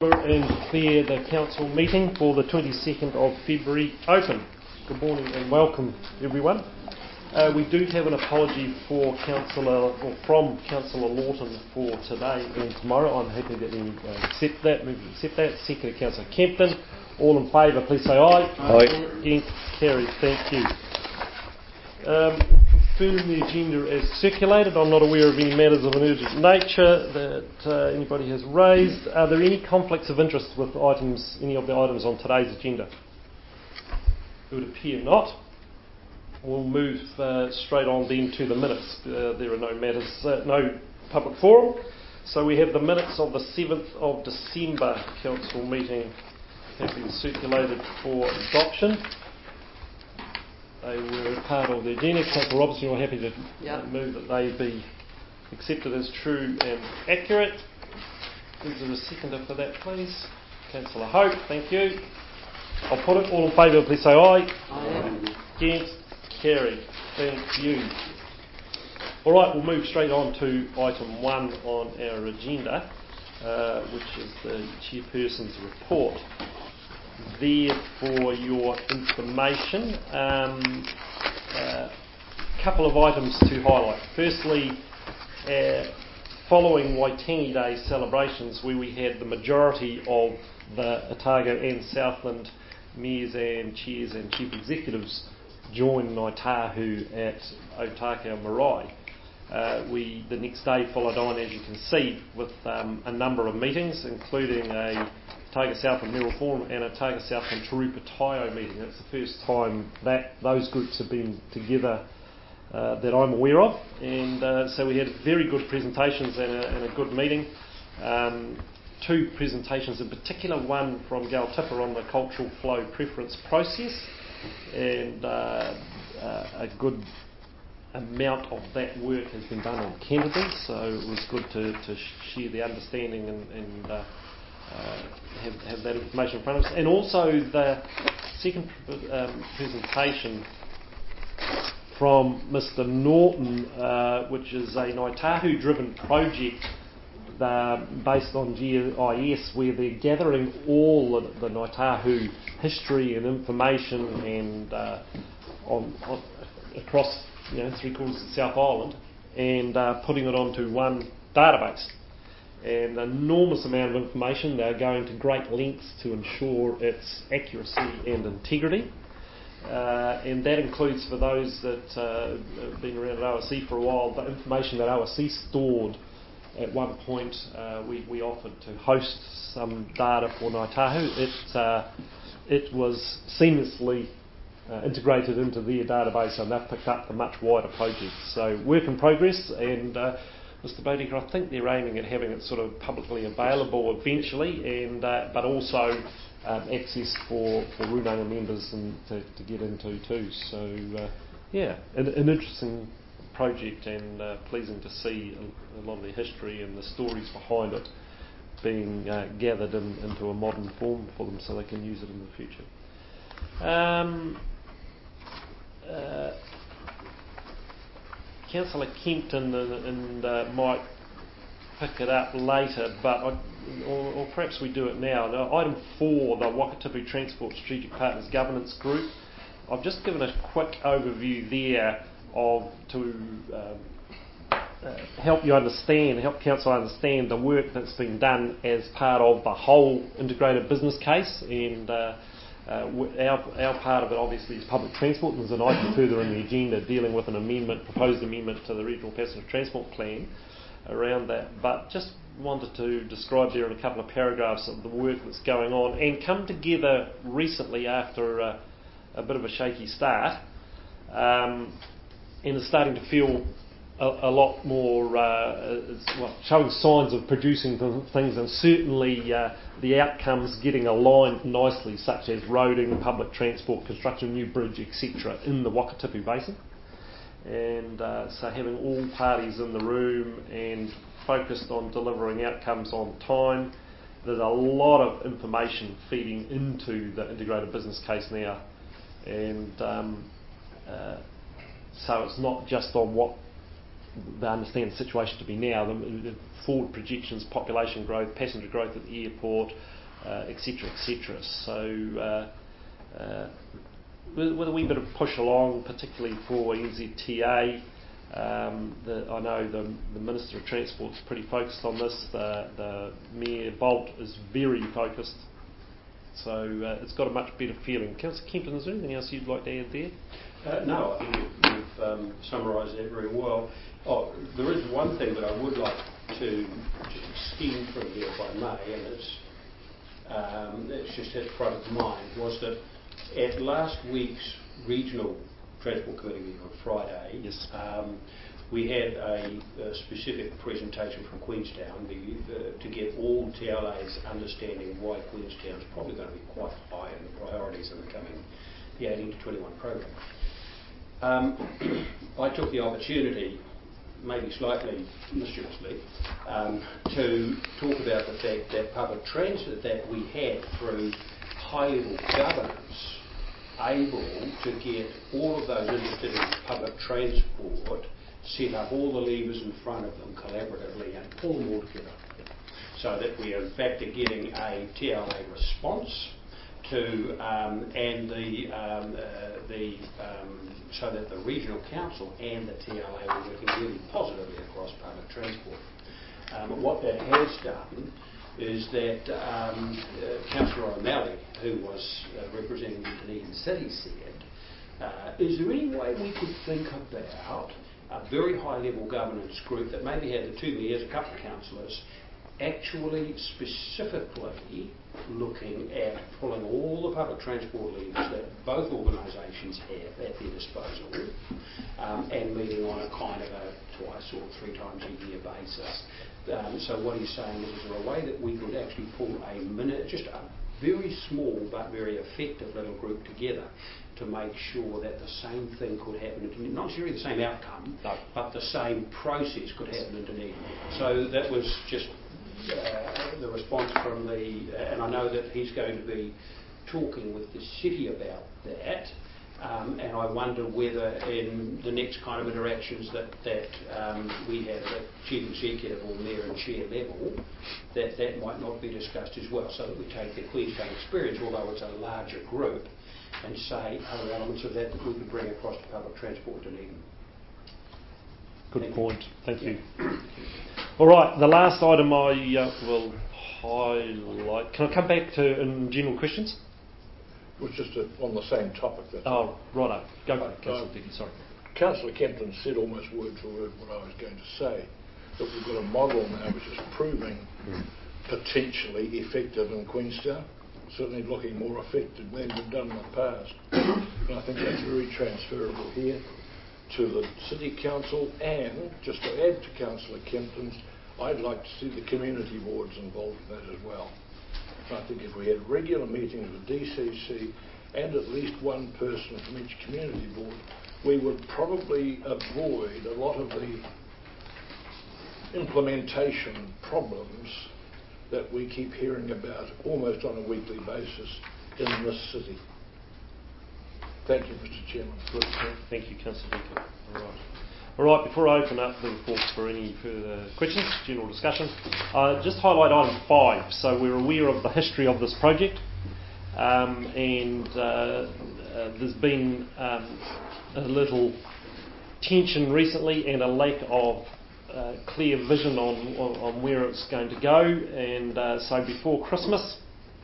And declare the council meeting for the 22nd of February open. Good morning and welcome everyone. We do have an apology from Councillor Lawton for today and tomorrow. I'm happy that we accept that. Second, Councillor Kempton. All in favour, please say aye. Aye. Against, carried. Thank you. Confirm the agenda as circulated. I'm not aware of any matters of an urgent nature that anybody has raised. Are there any conflicts of interest with any of the items on today's agenda? It would appear not. We'll move straight on then to the minutes. There are no matters, no public forum. So we have the minutes of the 7th of December council meeting have been circulated for adoption. They were part of the agenda. Councillor Robertson, you're happy to move that they be accepted as true and accurate. Is there a seconder for that, please? Councillor Hope, thank you. I'll put it. All in favour, please say aye. Aye. Against, carried. Thank you. All right, we'll move straight on to item 1 on our agenda, which is the chairperson's report. There for your information, a couple of items to highlight. Firstly, following Waitangi Day celebrations, where we had the majority of the Otago and Southland mayors and chairs and chief executives join Ngāi Tahu at Otakau Marae. We the next day followed on, as you can see, with a number of meetings, including a Otago Southland Mayoral Forum and a Otago Southland Turupa meeting. It's the first time that those groups have been together that I'm aware of, and so we had very good presentations and a good meeting. 2 presentations in particular, one from Gal Tipper on the cultural flow preference process, and a good amount of that work has been done on Kennedy, so it was good to share the understanding and have that information in front of us. And also the second presentation from Mr Norton, which is a Ngāi Tahu driven project based on GIS, where they're gathering all the Ngāi Tahu history and information and across 3/4 of the South Island, and putting it onto one database. An enormous amount of information. They're going to great lengths to ensure its accuracy and integrity. And that includes, for those that have been around at OSC for a while, the information that OSC stored at one point. We offered to host some data for Ngāi Tahu. It was seamlessly integrated into their database, and they've picked up the much wider project. So work in progress, and Mr Bodeker, I think they're aiming at having it sort of publicly available eventually, and but also access for Runanga members and to get into too. So an interesting project, and pleasing to see a lot of the history and the stories behind it being gathered into a modern form for them, so they can use it in the future. Councillor Kempton and might pick it up later, but or perhaps we do it now. Now, item 4, the Wakatipu Transport Strategic Partners Governance Group. I've just given a quick overview there to help council understand the work that's been done as part of the whole integrated business case, and our part of it obviously is public transport, and there's an item further in the agenda dealing with proposed amendment to the Regional Passenger Transport Plan around that. But just wanted to describe there in a couple of paragraphs of the work that's going on and come together recently after a bit of a shaky start, and is starting to feel a lot more showing signs of producing things, and certainly the outcomes getting aligned nicely, such as roading, public transport, construction of new bridge, etc. in the Wakatipu Basin. And so having all parties in the room and focused on delivering outcomes on time. There's a lot of information feeding into the integrated business case now, and so it's not just on what they understand the situation to be now. The forward projections, population growth, passenger growth at the airport, etc., etc. So with a wee bit of push along, particularly for NZTA. I know the Minister of Transport is pretty focused on this. The Mayor Bolt is very focused. So it's got a much better feeling. Councillor Kempton, is there anything else you'd like to add there? No, I think you've summarised that very well. Oh, there is one thing that I would like to just extend from here, if I may, and it's just at the front of mind, was that at last week's regional Transport Committee meeting on Friday, yes. We had a specific presentation from Queenstown to get all TLA's understanding why Queenstown is probably going to be quite high in the priorities in the 18 to 21 program. I took the opportunity, maybe slightly mischievously, to talk about the fact that public transit that we had through high-level governance able to get all of those interested in public transport set up all the levers in front of them collaboratively and pull them all together, so that we are in fact getting a TLA response to so that the regional council and the TLA are working really positively across public transport. What that has done is that Councillor O'Malley, who was representing the Dunedin City, said, is there any way we could think about a very high-level governance group that maybe had the two mayors, a couple of councillors, actually specifically looking at pulling all the public transport levers that both organisations have at their disposal and meeting on a kind of a twice or three times a year basis. So what he's saying is there a way that we could actually pull just a very small but very effective little group together to make sure that the same thing could happen, not necessarily the same outcome, no, but the same process could happen in Dunedin. So that was just the response from and I know that he's going to be talking with the city about that, and I wonder whether in the next kind of interactions that we have at Chief Executive or Mayor and Chair level, that might not be discussed as well, so that we take the Queenstown experience, although it's a larger group, and say other elements of that we could bring across to public transport in Dunedin. Good point. Thank you. All right, the last item I will highlight. Can I come back to in general questions? It was just on the same topic. Oh, righto. Go for it, Councillor Dickey, sorry. Councillor Kempton said almost word for word what I was going to say, that we've got a model now which is proving potentially effective in Queenstown, certainly looking more effective than we've done in the past. And I think that's very transferable here to the City Council, and just to add to Councillor Kempton's, I'd like to see the community boards involved in that as well. I think if we had regular meetings with DCC and at least one person from each community board, we would probably avoid a lot of the implementation problems that we keep hearing about almost on a weekly basis in this city. Thank you, Mr. Chairman. Good. Thank you, Councillor Dickey. All right, before I open up the report for any further questions, general discussion, just highlight item 5. So we're aware of the history of this project, and there's been a little tension recently and a lack of clear vision on where it's going to go. And so before Christmas,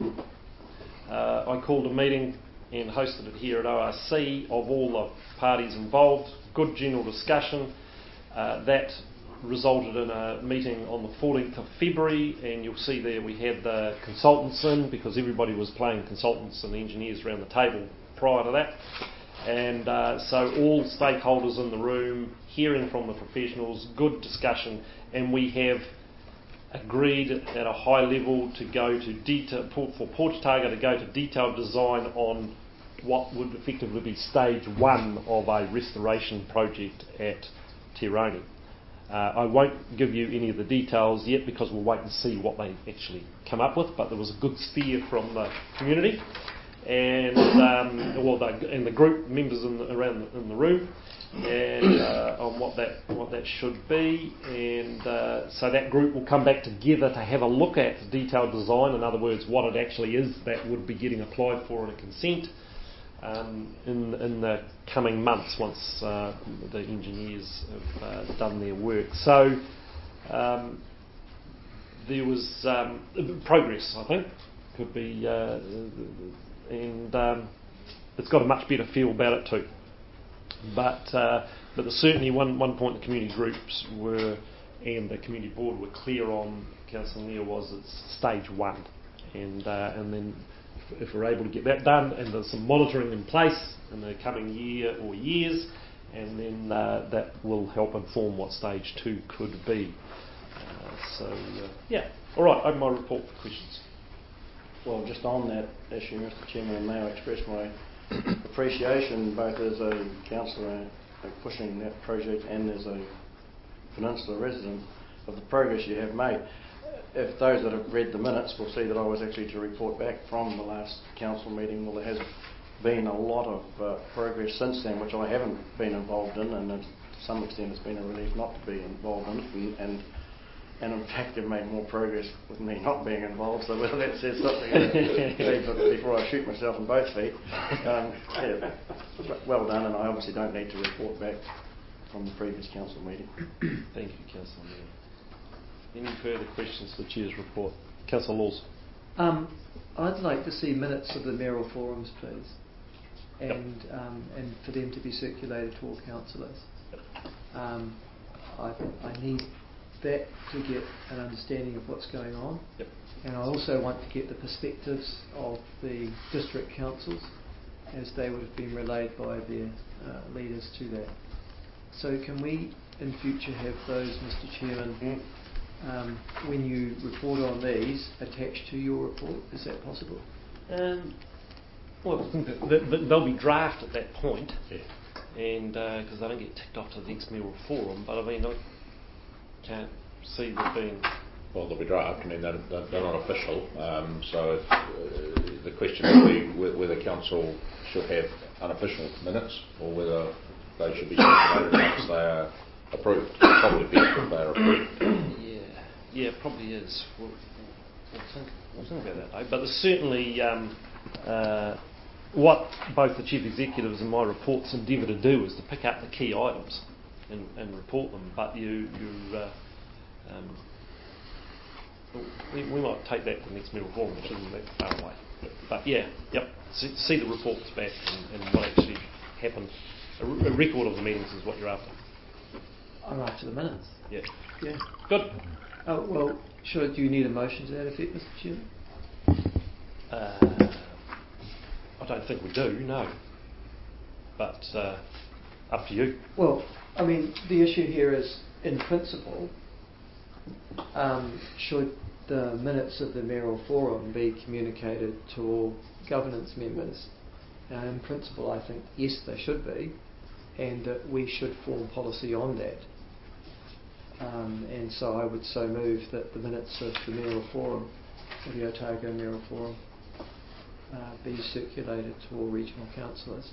I called a meeting and hosted it here at ORC of all the parties involved. Good general discussion. That resulted in a meeting on the 14th of February, and you'll see there we had the consultants in, because everybody was playing consultants and engineers around the table prior to that. And so all stakeholders in the room, hearing from the professionals, good discussion, and we have agreed at a high level to go to detail, for Port Otago to go to detailed design on what would effectively be stage 1 of a restoration project at Te Rauki. I won't give you any of the details yet because we'll wait and see what they actually come up with, but there was a good steer from the community, and the group members in the room, and on what that should be, and so that group will come back together to have a look at the detailed design. In other words, what it actually is that would be getting applied for in a consent in the coming months once the engineers have done their work. So there was progress, I think, could be, and it's got a much better feel about it too. But there's certainly one point the community groups were and the community board were clear on, Councillor Neal, was it's stage one, and then if we're able to get that done, and there's some monitoring in place in the coming year or years, and then that will help inform what stage two could be. All right, open my report for questions. Well, just on that issue, Mr. Chairman, may I express my appreciation both as a councillor pushing that project and as a Peninsula resident of the progress you have made. If those that have read the minutes will see that I was actually to report back from the last council meeting, well, there has been a lot of progress since then, which I haven't been involved in, and to some extent it's been a relief not to be involved in it, and in fact have made more progress with me not being involved, so whether that says something before I shoot myself in both feet. Well done, and I obviously don't need to report back from the previous council meeting. Thank you, Councillor Neal. Any further questions for the Chair's report? Councillor Laws. I'd like to see minutes of the mayoral forums, please, and for them to be circulated to all councillors. I need that to get an understanding of what's going on, and I also want to get the perspectives of the district councils as they would have been relayed by their leaders to that. So can we in future have those, Mr. Chairman, when you report on these, attached to your report? Is that possible? Well, they'll be draft at that point, and because they don't get ticked off to the next mayoral forum, but I mean, I can't see them being... Well, they'll be draft. I mean, they're not official, so the question will be whether council should have unofficial minutes or whether they should be circulated once they are approved. Probably best if they are approved. Yeah, probably is. We'll think about that, but there's certainly what both the chief executives and my reports endeavour to do is to pick up the key items and report them. But we might take that to the next middle forum, which isn't that far away. But see the reports back and what actually happened. A record of the meetings is what you're after. I'm after the minutes. Yeah. Good. Oh, well, do you need a motion to that effect, Mr. Chairman? I don't think we do, no. But up to you. Well, I mean, the issue here is, in principle, should the minutes of the mayoral forum be communicated to all governance members? Now, in principle, I think, yes, they should be, and that we should form policy on that. And so I would so move that the minutes of the mayoral forum, of the Otago mayoral forum, be circulated to all regional councillors.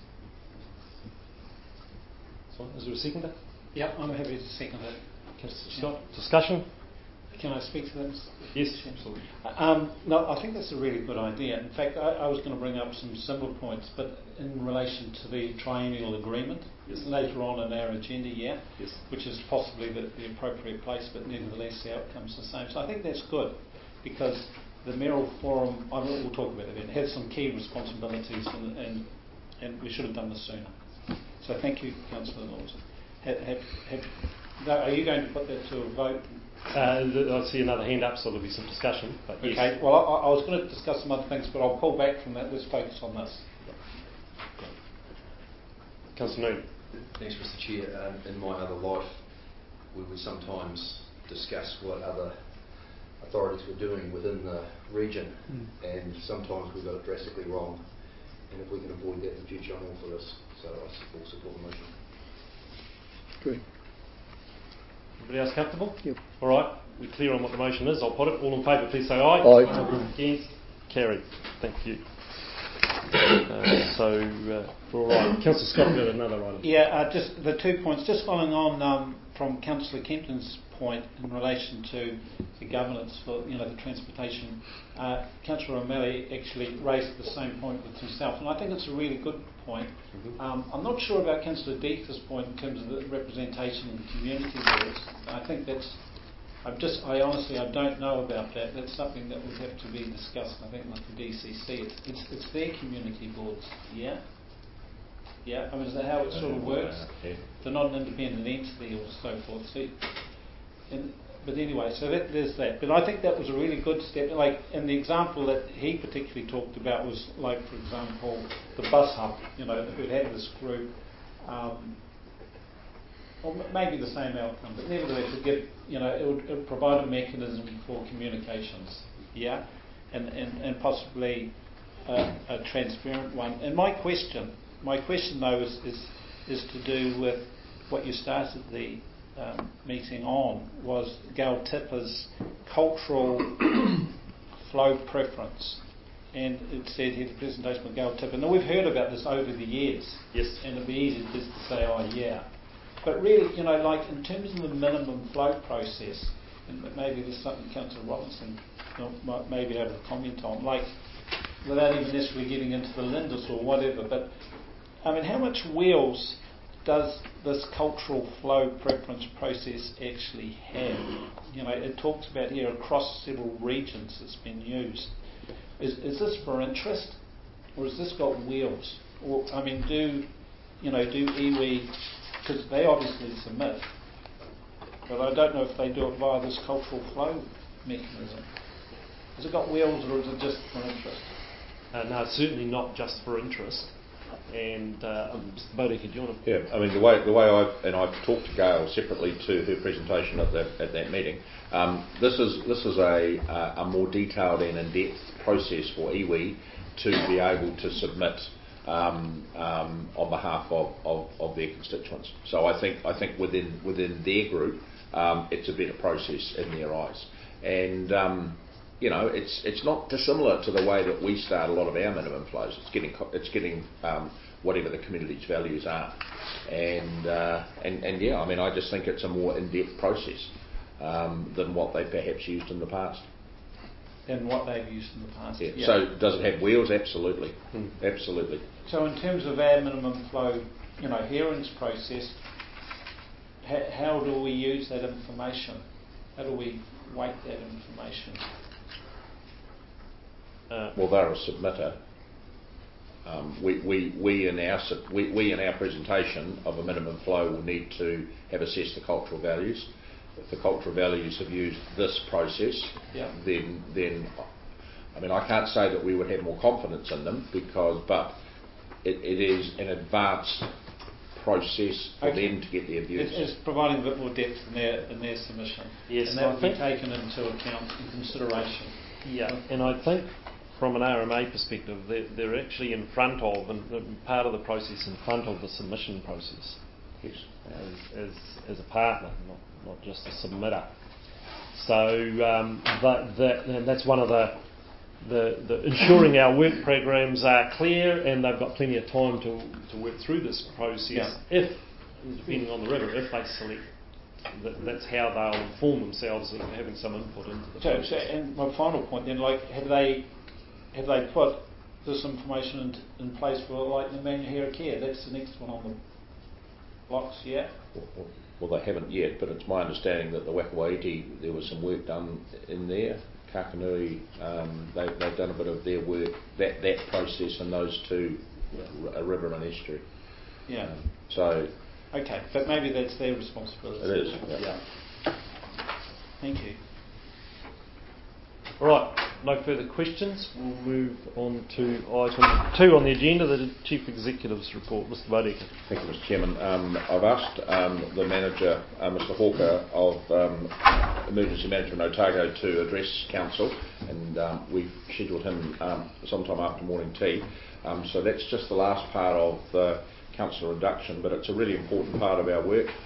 So, is there a seconder? Yeah, I'm happy to second that. Scott, discussion? Can I speak to that? Yes, absolutely. No, I think that's a really good idea. In fact, I was going to bring up some simple points, but in relation to the triennial agreement, later on in our agenda, which is possibly the appropriate place, but nevertheless the outcome's the same. So I think that's good, because the mayoral forum, we'll talk about it, has some key responsibilities, and we should have done this sooner. So thank you, Councillor Laws. Are you going to put that to a vote? I see another hand up, so there'll be some discussion. But yes. Okay, well, I was going to discuss some other things, but I'll pull back from that. Let's focus on this. Councillor Noon. Thanks, Mr. Chair. In my other life, we would sometimes discuss what other authorities were doing within the region, and sometimes we got it drastically wrong. And if we can avoid that in the future, I'm all for this. So I will support the motion. Great. Everybody else comfortable? Yep. All right, we're clear on what the motion is. I'll put it. All in favour, please say aye. Aye. Against? Carried. Thank you. We're all right. Councillor Scott, you've got another item. Yeah, just the 2 points. Just following on from Councillor Kempton's point in relation to the governance for the transportation. Councillor O'Malley actually raised the same point with himself, and I think it's a really good point. I'm not sure about Councillor Deeker's point in terms of the representation in community boards. I think that's. I honestly don't know about that. That's something that would have to be discussed. I think with the DCC, it's their community boards. Yeah. Yeah. I mean, is that how it sort of works? Yeah. They're not an independent entity or so forth. But anyway, so there's that. But I think that was a really good step. Like, and the example that he particularly talked about was, like, for example, the bus hub. Who'd had this group. Or maybe the same outcome, but nevertheless, it would provide a mechanism for communications, yeah, and possibly a transparent one. And my question though is to do with what you started the meeting on, was Gail Tipper's cultural flow preference. And it said here the presentation of Gail Tipper. Now, we've heard about this over the years. Yes. And it'd be easy just to say, oh yeah. But really, like in terms of the minimum flow process, and maybe there's something Councillor Robinson might maybe able to comment on, like without even necessarily getting into the Lindis or whatever, but I mean, how much wheels does this cultural flow preference process actually have? It talks about here across several regions it's been used. Is this for interest, or has this got wheels? Or I mean, do iwi, because they obviously submit, but I don't know if they do it via this cultural flow mechanism. Has it got wheels, or is it just for interest? No, it's certainly not just for interest. And Mr. Bodica, do you want to? Yeah, I mean the way I've talked to Gail separately to her presentation at that meeting. This is a more detailed and in-depth process for iwi to be able to submit on behalf of their constituents. So I think within their group, it's a better process in their eyes, and it's not dissimilar to the way that we start a lot of our minimum flows. It's getting whatever the community's values are, and yeah, I mean, I just think it's a more in-depth process than what they perhaps used in the past. Than what they've used in the past. Yeah. Yeah. So does it have wheels? Absolutely, absolutely. So in terms of our minimum flow, hearings process, how do we use that information? How do we weight that information? Well, they're a submitter. We in our presentation of a minimum flow will need to have assessed the cultural values. If the cultural values have used this process, then I mean, I can't say that we would have more confidence in them but it is an advanced process for them to get their views. It's providing a bit more depth in their submission. Yes, and that will be taken into account in consideration. Yeah, and I think from an RMA perspective, they're actually in front of, and part of the process in front of the submission process. Yes. As a partner, not just a submitter. So and that's one of the ensuring our work programs are clear and they've got plenty of time to work through this process. Yeah. If, depending on the river, if they select, that's how they'll inform themselves of having some input into the process. So, and my final point then, like, have they put this information in place for, like, the Manuhera Care? That's the next one on the blocks, yeah? Well, they haven't yet, but it's my understanding that the Wakawaiti, there was some work done in there. Kakanui, they've done a bit of their work, that process and those two, a river and estuary. Yeah. So. Okay, but maybe that's their responsibility. It is. Yeah. Thank you. All right, no further questions. We'll move on to item 2 on the agenda, the Chief Executive's report. Mr. Bodica. Thank you, Mr. Chairman. I've asked the manager, Mr. Hawker, of Emergency Management Otago to address Council, and we've scheduled him sometime after morning tea. So that's just the last part of the Council induction, but it's a really important part of our work.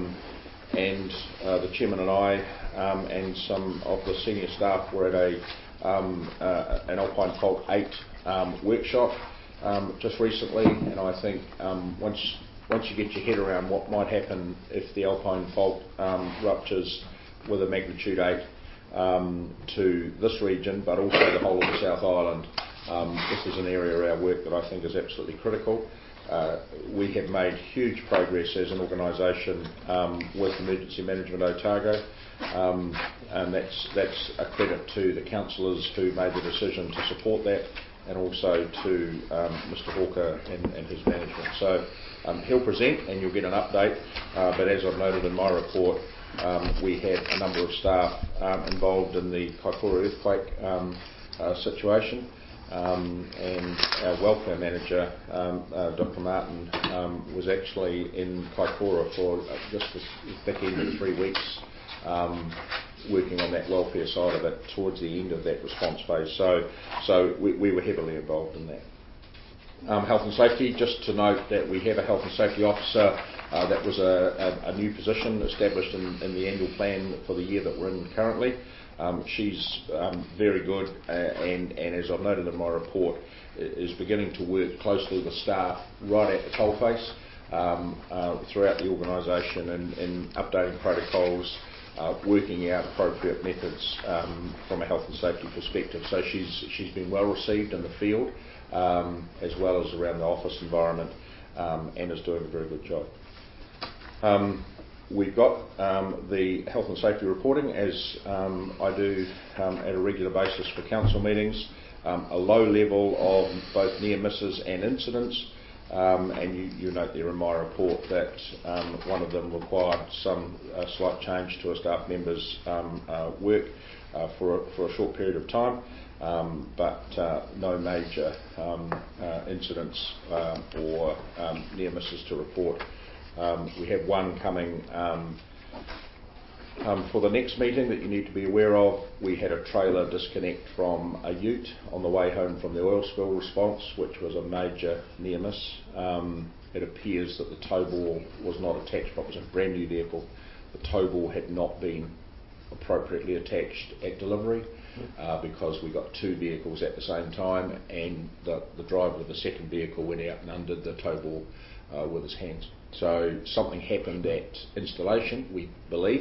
And the Chairman and I and some of the senior staff were at an Alpine Fault 8 workshop just recently, and I think once you get your head around what might happen if the Alpine Fault ruptures with a magnitude 8 to this region, but also the whole of the South Island, this is an area of our work that I think is absolutely critical. We have made huge progress as an organisation with Emergency Management Otago, and that's a credit to the councillors who made the decision to support that, and also to Mr Hawker and his management. So he'll present and you'll get an update, but as I've noted in my report, we had a number of staff involved in the Kaikoura earthquake situation, and our welfare manager, Dr Martin, was actually in Kaikoura for just the thick end of 3 weeks, working on that welfare side of it towards the end of that response phase. So we were heavily involved in that. Health and safety, just to note that we have a health and safety officer. That was a new position established in the annual plan for the year that we're in currently. She's very good, and as I've noted in my report, is beginning to work closely with staff right at the coalface throughout the organisation in updating protocols, working out appropriate methods from a health and safety perspective. So she's been well received in the field, as well as around the office environment, and is doing a very good job. We've got the health and safety reporting, as I do at a regular basis for council meetings, a low level of both near misses and incidents, and you note there in my report that one of them required some slight change to a staff member's work for a short period of time, but no major incidents or near misses to report. We have one coming for the next meeting that you need to be aware of. We had a trailer disconnect from a ute on the way home from the oil spill response, which was a major near miss. It appears that the tow ball was not attached, but it was a brand new vehicle. The tow ball had not been appropriately attached at delivery, because we got two vehicles at the same time, and the driver of the second vehicle went out and undid the tow ball with his hands. So something happened at installation, we believe,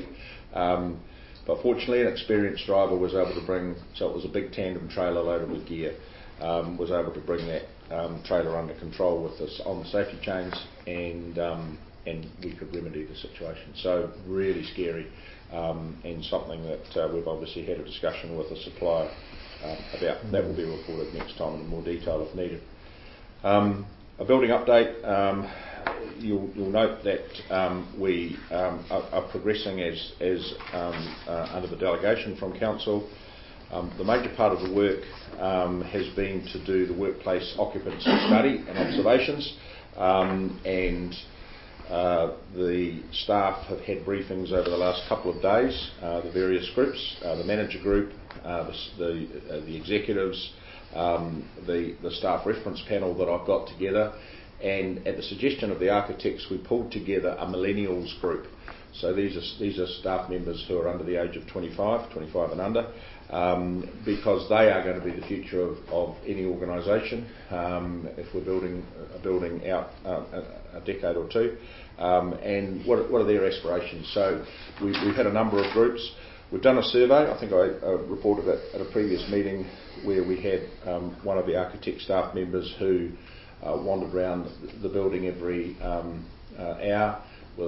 but fortunately an experienced driver was able to bring, so it was a big tandem trailer loaded with gear, was able to bring that trailer under control with us on the safety chains, and we could remedy the situation. So really scary, and something that we've obviously had a discussion with the supplier about. That will be reported next time in more detail if needed. A building update. You'll note that we are progressing as under the delegation from council. The major part of the work has been to do the workplace occupancy study and observations, and the staff have had briefings over the last couple of days, the various groups, the manager group, the executives, the staff reference panel that I've got together, and at the suggestion of the architects, we pulled together a millennials group. So these are staff members who are under the age of 25 and under, because they are going to be the future of any organisation if we're building a building out a decade or two. And what are their aspirations? So we've had a number of groups. We've done a survey. I think I reported it at a previous meeting where we had one of the architect staff members who wandered around the building every hour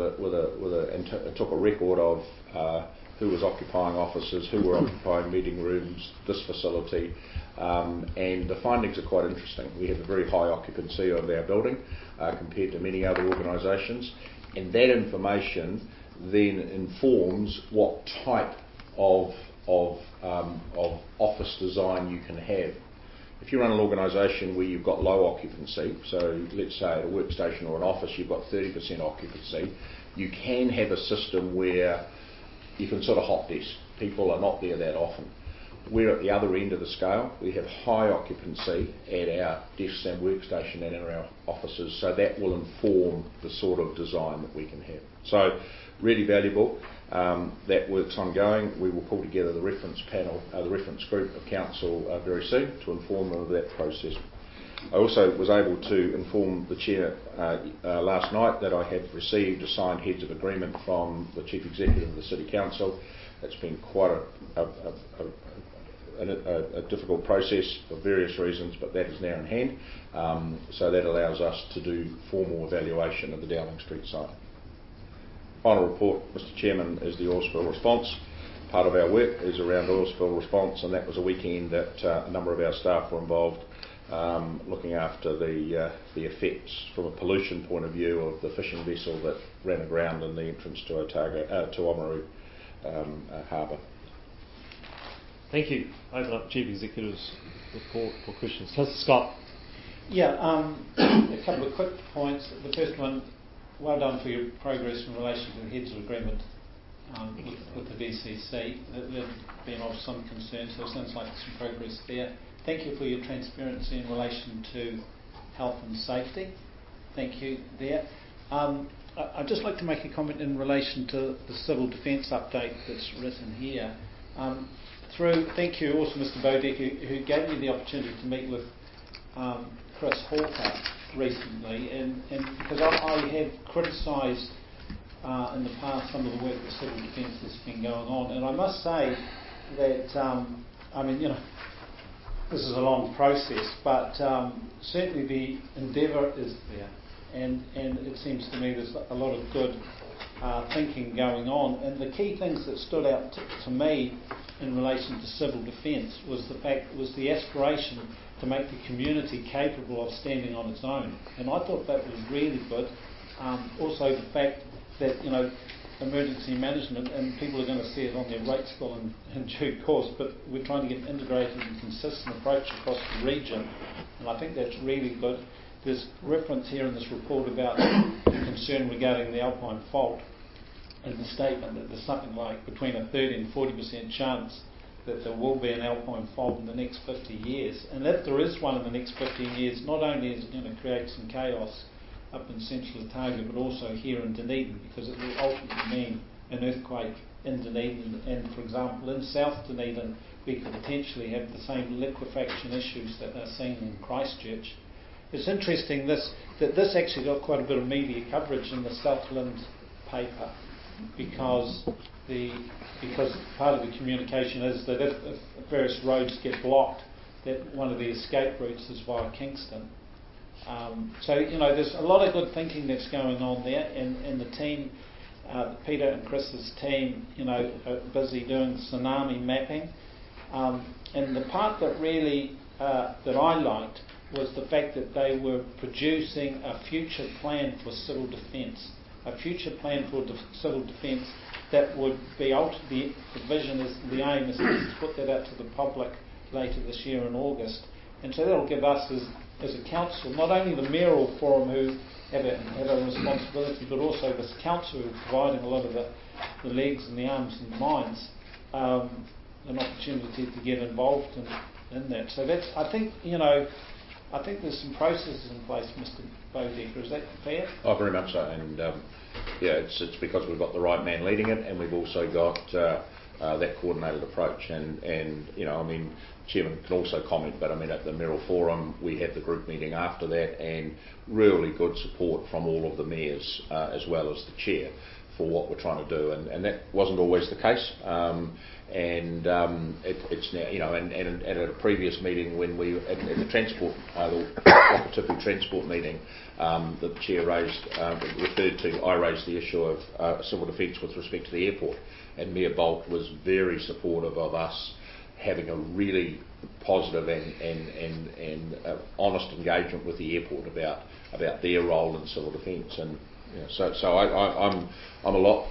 and took a record of who was occupying offices, who were occupying meeting rooms, this facility, and the findings are quite interesting. We have a very high occupancy of our building compared to many other organisations, and that information then informs what type of office design you can have. If you run an organisation where you've got low occupancy, so let's say at a workstation or an office you've got 30% occupancy, you can have a system where you can sort of hot desk. People are not there that often. we're at the other end of the scale. We have high occupancy at our desks and workstation and in our offices, so that will inform the sort of design that we can have. So really valuable. That work's ongoing. We will pull together the reference panel, the reference group of council very soon to inform them of that process. I also was able to inform the Chair last night that I have received a signed heads of agreement from the Chief Executive of the City Council. It's been quite a difficult process for various reasons, but that is now in hand. So that allows us to do formal evaluation of the Dowling Street site. Final report, Mr Chairman, is the oil spill response. Part of our work is around oil spill response, and that was a weekend that a number of our staff were involved looking after the effects from a pollution point of view of the fishing vessel that ran aground in the entrance to Otago, to Oamaru Harbour. Thank you. Open up Chief Executive's report for questions. Mr Scott. Yeah, a couple of quick points. The first one, well done for your progress in relation to the heads of agreement with the DCC. There's been of some concern, so it sounds like some progress there. Thank you for your transparency in relation to health and safety. Thank you there. I'd just like to make a comment in relation to the civil defence update that's written here. Thank you also Mr Bodecker, who gave me the opportunity to meet with Chris Hawker recently, and because I have criticised in the past some of the work that civil defence has been going on, and I must say that this is a long process, but certainly the endeavour is there, and it seems to me there's a lot of good thinking going on. And the key things that stood out to me in relation to civil defence was the aspiration to make the community capable of standing on its own, and I thought that was really good. Also the fact that emergency management, and people are going to see it on their rates bill in due course, but we're trying to get an integrated and consistent approach across the region, and I think that's really good. There's reference here in this report about the concern regarding the Alpine Fault, in the statement that there's something like between a 30 and 40% chance that there will be an Alpine Fault in the next 50 years. And if there is one in the next 15 years, not only is it going to create some chaos up in central Otago, but also here in Dunedin, because it will ultimately mean an earthquake in Dunedin. And for example, in South Dunedin, we could potentially have the same liquefaction issues that are seen in Christchurch. It's interesting that this actually got quite a bit of media coverage in the Southland paper, because part of the communication is that if various roads get blocked, that one of the escape routes is via Kingston. So there's a lot of good thinking that's going on there, and the team, Peter and Chris's team, are busy doing tsunami mapping. And the part that really that I liked was the fact that they were producing a future plan for civil defence, civil defence that would be the vision is the aim is to put that out to the public later this year in August, and so that'll give us as a council, not only the mayoral forum who have a responsibility, but also this council who are providing a lot of the legs and the arms and the minds, an opportunity to get involved in that. So that's, I think there's some processes in place, Mr Bodecker. Is that fair? Oh, very much so. And it's because we've got the right man leading it, and we've also got that coordinated approach. And Chairman can also comment, but at the Mayoral Forum we had the group meeting after that, and really good support from all of the mayors as well as the chair for what we're trying to do, and that wasn't always the case. It's now, and at a previous meeting when we at the transport, the Whakatipu transport meeting, that the chair referred to, I raised the issue of civil defence with respect to the airport, and Mayor Bolt was very supportive of us having a really positive and honest engagement with the airport about their role in civil defence, and so I'm a lot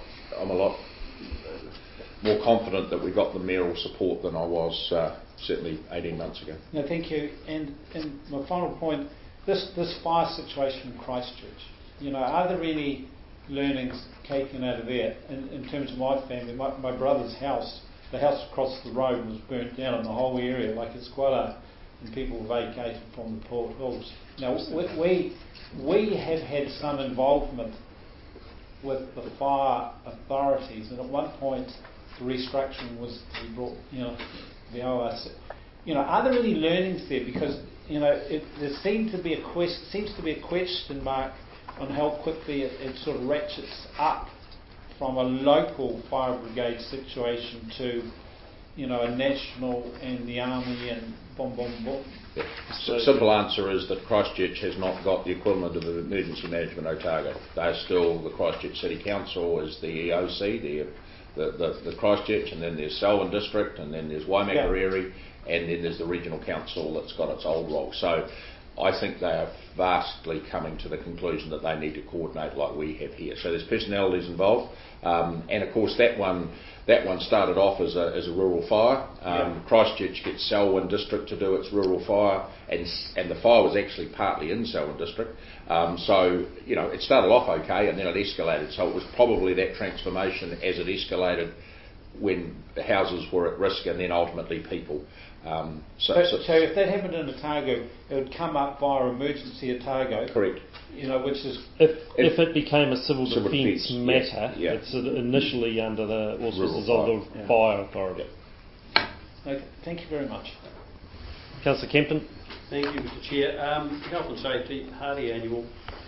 more confident that we got the mayoral support than I was certainly 18 months ago. No, thank you. And my final point, this fire situation in Christchurch, are there any learnings taken out of there in terms of my family? My brother's house the house across the road was burnt down in the whole area, like Esquella, and people vacated from the Port Hills. Now, we have had some involvement with the fire authorities, and at one point the restructuring was we brought, the ORC. Are there any learnings there? Because there seems to be a question mark on how quickly it sort of ratchets up from a local fire brigade situation to a national and the army and boom, boom, boom. Yeah. So simple answer is that Christchurch has not got the equivalent of the Emergency Management Otago. They're still, the Christchurch City Council is the EOC, the Christchurch, and then there's Selwyn District, and then there's Waimakariri, and then there's the Regional Council that's got its old role. So I think they are vastly coming to the conclusion that they need to coordinate like we have here. So there's personalities involved, and of course that one started off as a rural fire. Christchurch gets Selwyn District to do its rural fire, and the fire was actually partly in Selwyn District. So it started off okay, and then it escalated. So it was probably that transformation as it escalated when the houses were at risk, and then ultimately people. So if that happened in Otago, it would come up via emergency Otago. Correct. Which is if it became a civil defence matter, yeah. it's initially under the auspices of the fire authority. Okay, thank you very much. Councillor Kempton. Thank you, Mr. Chair. Health and safety, Hardy Annual.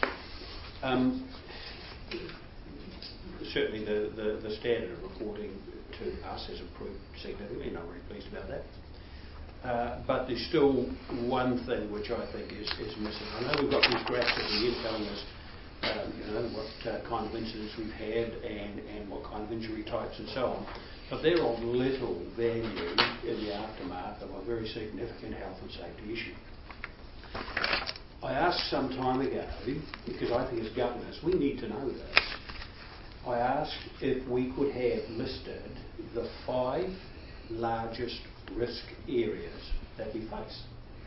Certainly the standard of reporting to us has improved significantly, and I'm very pleased about that. But there's still one thing which I think is missing. I know we've got these graphs at the end telling us what kind of incidents we've had and what kind of injury types and so on, but they're of little value in the aftermath of a very significant health and safety issue. I asked some time ago, because I think as governors we need to know this, I asked if we could have listed the 5 largest risk areas that we face,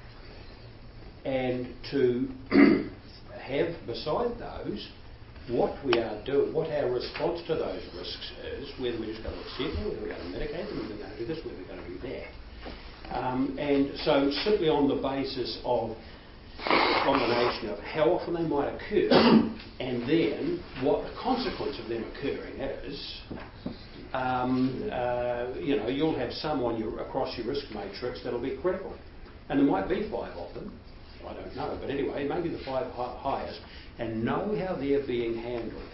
and to have beside those what we are doing, what our response to those risks is, whether we're just going to accept them, whether we're going to mitigate them, whether we're going to do this, whether we're going to do that. And so simply on the basis of a combination of how often they might occur and then what the consequence of them occurring is, you'll have some across your risk matrix that'll be critical, and there might be 5 of them. I don't know, but anyway, maybe the 5 highest, and know how they're being handled.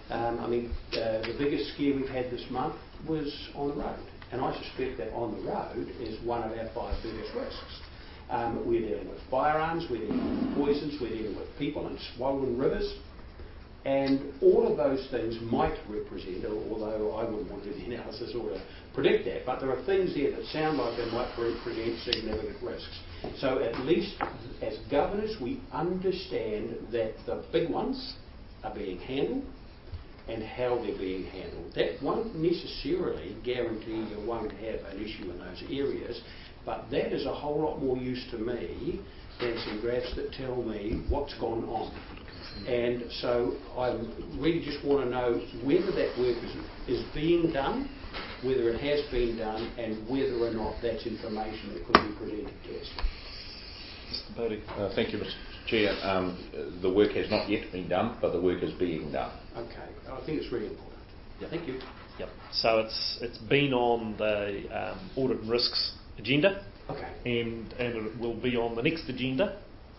The biggest scare we've had this month was on the road, and I suspect that on the road is one of our 5 biggest risks. We're dealing with firearms, we're dealing with poisons, we're dealing with people and swollen rivers. And all of those things might represent, although I wouldn't want to do the analysis or to predict that, but there are things there that sound like they might present significant risks. So at least as governors we understand that the big ones are being handled and how they're being handled. That won't necessarily guarantee you won't have an issue in those areas, but that is a whole lot more use to me than some graphs that tell me what's gone on. And so I really just want to know whether that work is being done, whether it has been done, and whether or not that's information that could be presented to us. Mr. Bodie. Thank you, Mr. Chair. The work has not yet been done, but the work is being done. Okay, I think it's really important. Yep. Thank you. Yep. So it's been on the audit and risks agenda, and it will be on the next agenda,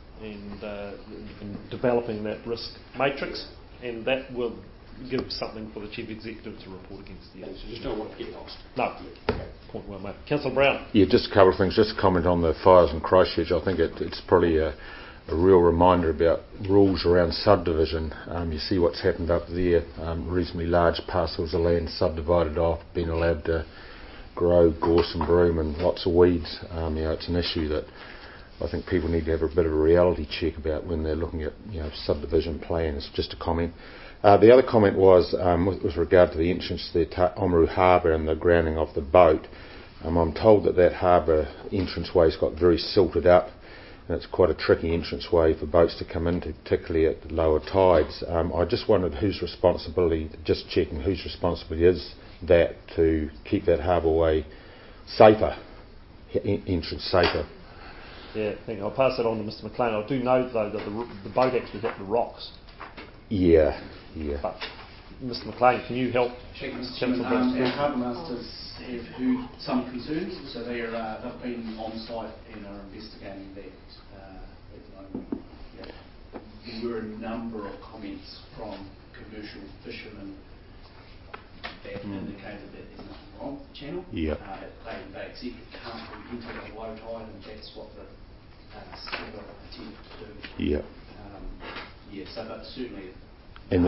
and developing that risk matrix, and that will give something for the Chief Executive to report against the Thanks. I just don't want to get lost. No. Okay. Point well made. Councillor Brown. Yeah, just a couple of things. Just to comment on the fires in Christchurch. I think it's probably a real reminder about rules around subdivision. You see what's happened up there. Reasonably large parcels of land subdivided off, being allowed to grow gorse and broom and lots of weeds. It's an issue that I think people need to have a bit of a reality check about when they're looking at subdivision plans. Just a comment. The other comment was with regard to the entrance to the Oamaru Harbour and the grounding of the boat. I'm told that harbour entranceway's got very silted up, and it's quite a tricky entranceway for boats to come into, particularly at lower tides. I just wondered whose responsibility, just checking whose responsibility is that to keep that harbour way safer, entrance safer. Yeah, thank you. I'll pass it on to Mr. McLean. I do know though that the boat actually hit the rocks. Yeah. But Mr. McLean, can you help? Mr. Chairman, our harbour masters have heard some concerns, so they've been on site and are investigating that at the moment. Yeah. There were a number of comments from commercial fishermen that indicated that there's nothing wrong with the channel. Yeah. They accept it can't be entered at low tide, and that's what the skipper attempted to do. Yeah. So but certainly. And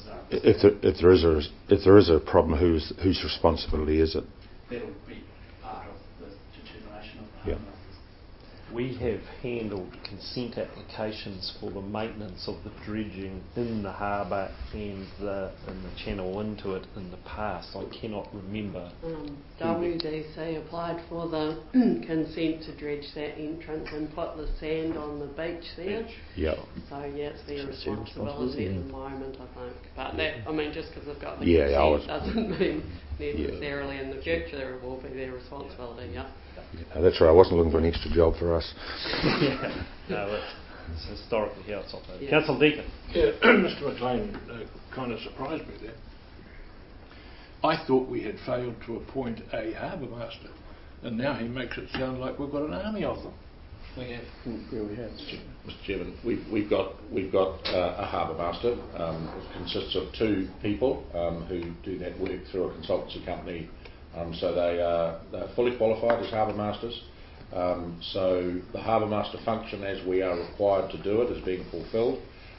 if there is a problem, whose responsibility is it? That'll be part of the determination of the Yeah. harbour masters. We have handled consent applications for the maintenance of the dredging in the harbour and the channel into it in the past. I cannot remember. WDC applied for the consent to dredge that entrance and put the sand on the beach there. Yeah. So it's their responsibility at the moment, I think. But Yeah. that, I mean, just because they've got the Yeah, consent doesn't mean necessarily in the future it will be their responsibility. Yeah. That's right. I wasn't looking for an extra job for us. No, it's historically how it's operated. Yeah. Councillor Deacon. Yeah, Mr. McLean kind of surprised me there. I thought we had failed to appoint a harbour master, and now he makes it sound like we've got an army of them. We have. Yeah, we have. Mr. Chairman, we've got a harbour master. It consists of 2 people who do that work through a consultancy company. So they're fully qualified as harbour masters. So the harbour master function, as we are required to do it, is being fulfilled,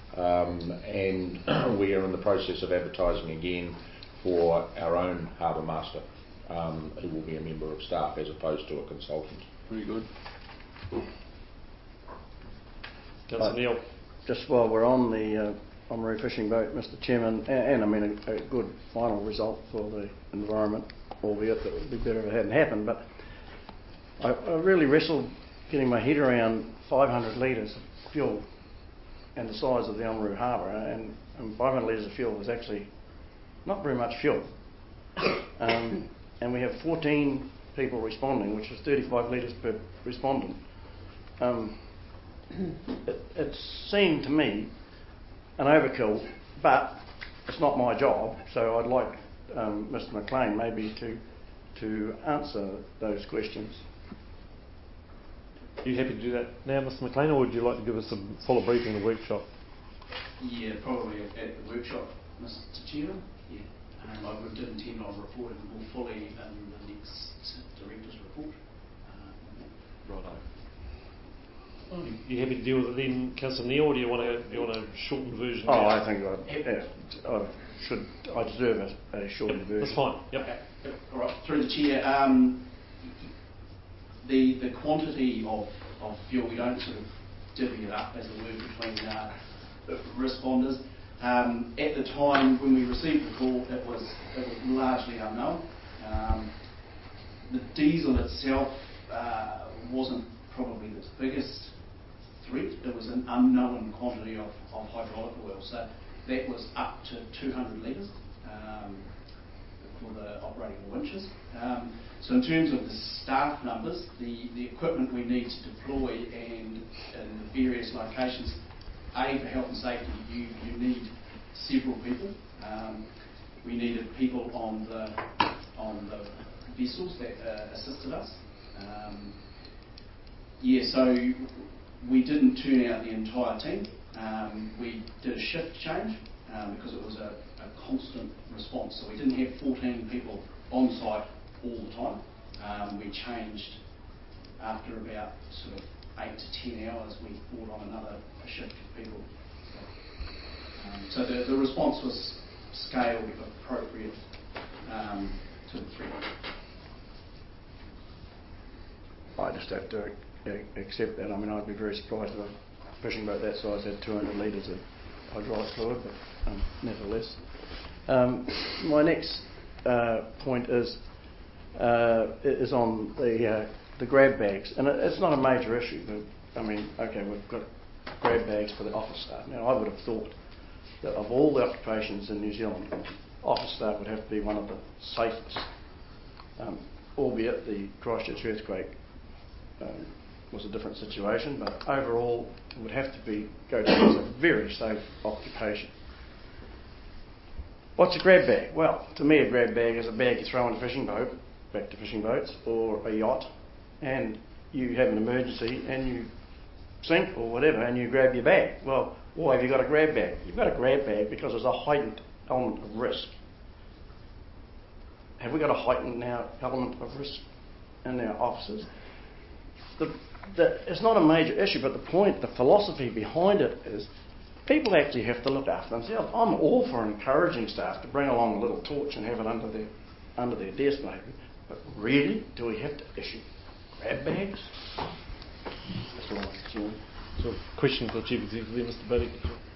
and we are in the process of advertising again for our own harbour master, who will be a member of staff as opposed to a consultant. Very good. Councillor Neil. Just while we're on the Oamaru fishing boat, Mr. Chairman, and I mean a good final result for the environment, albeit that it would be better if it hadn't happened, but I really wrestled getting my head around 500 litres of fuel and the size of the Oamaru Harbour, and 500 litres of fuel is actually not very much fuel. And we have 14 people responding, which is 35 litres per respondent. It seemed to me an overkill, but it's not my job, so I'd like Mr. McLean maybe to answer those questions. Are you happy to do that now, Mr. McLean, or would you like to give us a fuller briefing in the workshop? Yeah, probably at the workshop, Mr. Chairman. Yeah, I did intend on reporting more fully in the next director's report. Righto. You happy to deal with it then, Councillor Neil, or do you want a shortened version? I think I deserve a shortened version. That's fine. Yep. Okay. All right. Through the chair, the quantity of fuel, we don't sort of divvy it up, as it were, between responders. At the time when we received the call, it was largely unknown. The diesel itself wasn't probably the biggest threat. It was an unknown quantity of hydraulic oil, so that was up to 200 litres for the operating winches. So in terms of the staff numbers, the equipment we need to deploy and in the various locations, for health and safety, you need several people. We needed people on the vessels that assisted us. So we didn't turn out the entire team. We did a shift change because it was a constant response. So we didn't have 14 people on site all the time. We changed after about sort of 8 to 10 hours. We brought on another shift of people. So the response was scaled appropriate to the threat. I just have to accept that. I mean, I'd be very surprised if a fishing boat that size had 200 litres of hydraulic fluid, but nevertheless. My next point is on the grab bags, and it's not a major issue. But, I mean, okay, we've got grab bags for the office staff. Now, I would have thought that of all the occupations in New Zealand, office staff would have to be one of the safest, albeit the Christchurch earthquake was a different situation, but overall it would have to go down as a very safe occupation. What's a grab bag? Well, to me a grab bag is a bag you throw in a fishing boat, back to fishing boats, or a yacht, and you have an emergency and you sink or whatever and you grab your bag. Well, why have you got a grab bag? You've got a grab bag because there's a heightened element of risk. Have we got a heightened now element of risk in our offices? It's not a major issue, but the philosophy behind it is people actually have to look after themselves. I'm all for encouraging staff to bring along a little torch and have it under their desk maybe, but really, do we have to issue grab bags? That's all, Mr. Chairman. So, question for the Chief Executive, Mr. Bodie.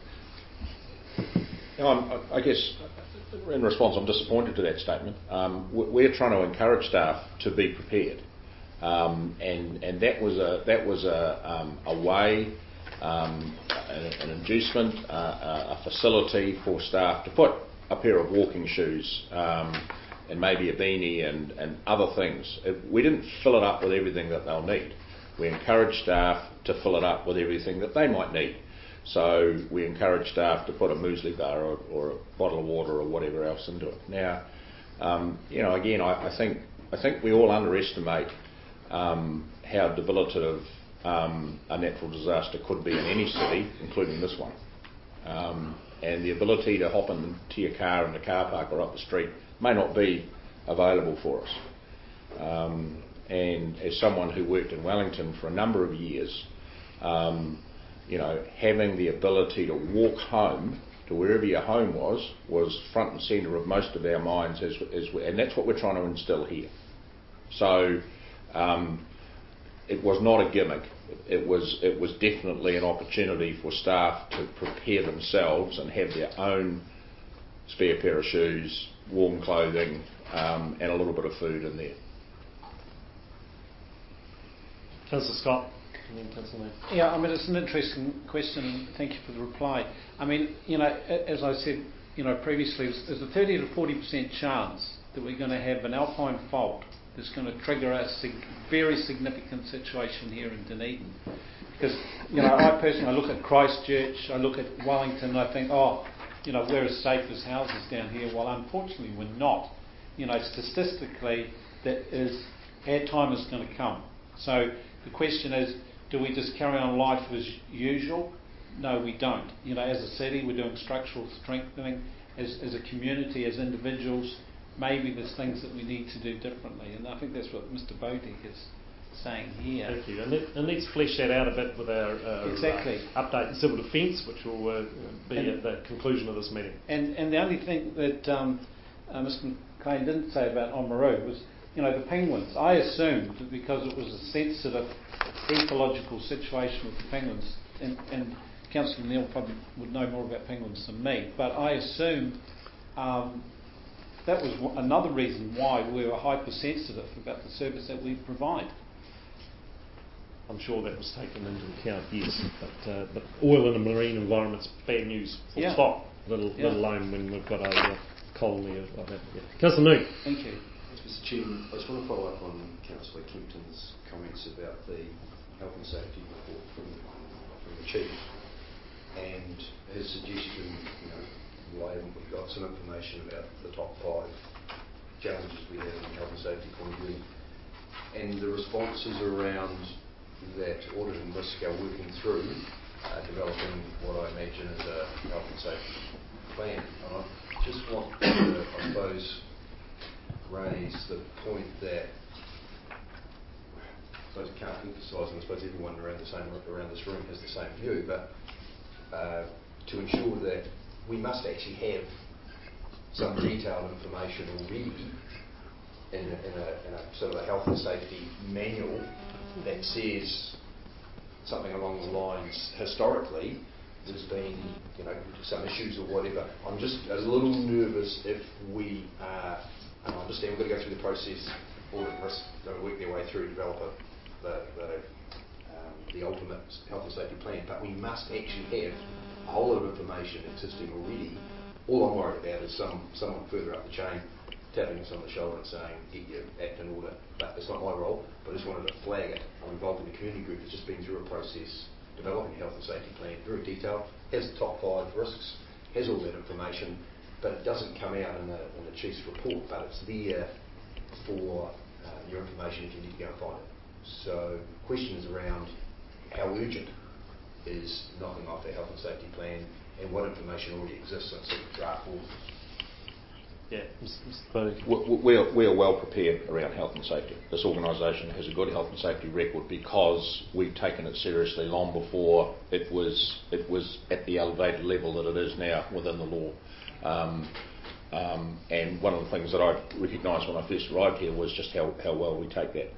I guess, in response, I'm disappointed to that statement. We're trying to encourage staff to be prepared, and that was a way, an inducement, a facility for staff to put a pair of walking shoes and maybe a beanie and other things. We didn't fill it up with everything that they'll need. We encourage staff to fill it up with everything that they might need. So we encourage staff to put a muesli bar or a bottle of water or whatever else into it. Now, again, I think we all underestimate how debilitative a natural disaster could be in any city, including this one. And the ability to hop into your car in the car park or up the street may not be available for us. And as someone who worked in Wellington for a number of years, having the ability to walk home to wherever your home was front and centre of most of our minds, and that's what we're trying to instill here. So it was not a gimmick. It was definitely an opportunity for staff to prepare themselves and have their own spare pair of shoes, warm clothing, and a little bit of food in there. Councillor Scott, and then Councillor May. Yeah, I mean, it's an interesting question, and thank you for the reply. I mean, as I said, previously, there's a 30 to 40% chance that we're going to have an alpine fault that's going to trigger a very significant situation here in Dunedin. Because, I personally look at Christchurch, I look at Wellington, and I think, we're as safe as houses down here. Well, unfortunately, we're not. Statistically, our time is going to come. So the question is, do we just carry on life as usual? No, we don't. As a city, we're doing structural strengthening. As a community, as individuals, maybe there's things that we need to do differently. And I think that's what Mr. Bodie is saying here. Thank you. And let's flesh that out a bit with our update in civil defence, which will be at the conclusion of this meeting. And the only thing that Mr. McLean didn't say about Oamaru was, the penguins. I assumed that because it was a sensitive ecological situation with the penguins, and Councillor Neil probably would know more about penguins than me, but I assumed that was another reason why we were hypersensitive about the service that we provide. I'm sure that was taken into account, yes. But oil in a marine environment's bad news, full stop, let alone when we've got a colony like that. Yeah. Councillor Noon. Thank you. Mr. Chairman, I just want to follow up on Councillor Kempton's comments about the health and safety report from the Chief and his suggestion, why haven't we got some information about the top 5 challenges we have from a health and safety point of view. And the responses around that audit and risk are working through developing what I imagine is a health and safety plan. And I just want to, I suppose, raise the point that I suppose I can't emphasise, and I suppose everyone around this room has the same view, but to ensure that we must actually have some detailed information already in a sort of a health and safety manual that says something along the lines, historically, there's been some issues or whatever. I'm just a little nervous if we are, and I understand we've got to go through the process, audit and risk, got to work their way through, develop the ultimate health and safety plan, but we must actually have a whole lot of information existing already All I'm worried about is someone further up the chain tapping us on the shoulder and saying, get your act in order. But it's not my role, but I just wanted to flag it. I'm involved in a community group that's just been through a process developing a health and safety plan, very detailed, has the top 5 risks, has all that information, but it doesn't come out in the chief's report, but it's there for your information if you need to go and find it. So questions around how urgent is knocking off the health and safety plan and what information already exists on sort of draft form. Yeah, Mr. Bodie. We are well prepared around health and safety. This organisation has a good health and safety record because we've taken it seriously long before it was at the elevated level that it is now within the law. And one of the things that I recognised when I first arrived here was just how well we take that.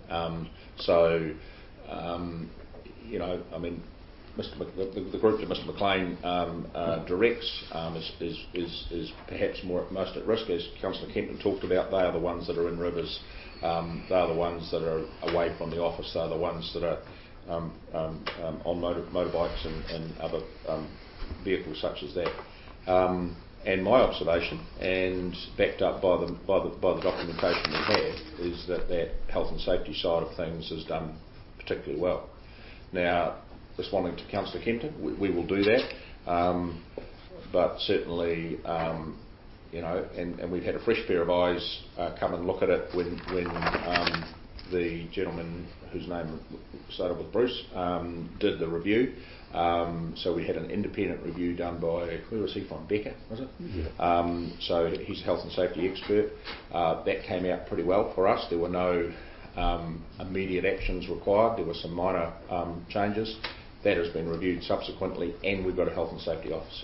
The group that Mr. McLean directs is perhaps most at risk, as Councillor Kempton talked about. They are the ones that are in rivers. They are the ones that are away from the office. They are the ones that are on motorbikes and other vehicles such as that. And my observation, and backed up by the documentation we have, is that health and safety side of things is done particularly well. Now, responding to Councillor Kempton, we will do that, but certainly, and we've had a fresh pair of eyes come and look at it when the gentleman whose name started with Bruce did the review. So we had an independent review done by, where was he from? Becker, was it? Yeah. So he's a health and safety expert. That came out pretty well for us. There were no immediate actions required. There were some minor changes. That has been reviewed subsequently, and we've got a health and safety officer.